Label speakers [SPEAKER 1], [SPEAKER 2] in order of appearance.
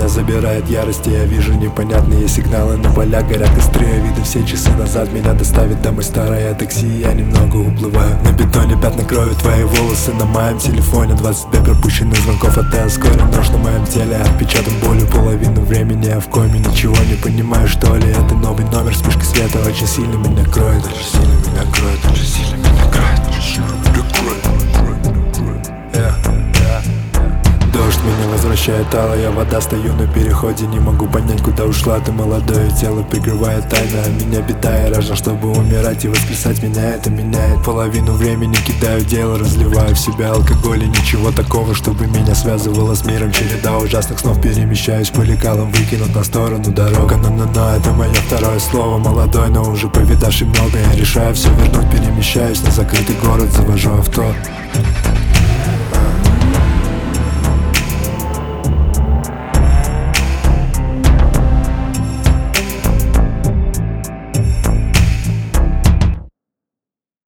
[SPEAKER 1] меня забирает ярость, и я вижу непонятные сигналы. На полях горят костры, я виду все часы назад. Меня доставит домой старое такси, я немного уплываю. На бетоне пятна крови, твои волосы на моем телефоне. 25 пропущенных звонков от тебя, скоро нож на моем теле. Отпечатан болью половину времени, я в коме ничего не понимаю, что ли. Это новый номер, вспышка света очень сильно меня кроет. Очень сильно меня кроет, очень сильно меня кроет, очень сильно меня кроет. Дождь меня возвращает, алая вода, стою на переходе. Не могу понять, куда ушла ты, молодое тело прикрывает тайна. А меня беда, я рожден, чтобы умирать и воскресать. Меня это меняет, половину времени кидаю дело, разливаю в себя алкоголь. И ничего такого, чтобы меня связывало с миром. Череда ужасных снов, перемещаюсь по лекалам, выкинут на сторону дорога. Но, это мое второе слово. Молодой, но уже повидавший много. Я решаю все вернуть, перемещаюсь на закрытый город, завожу авто.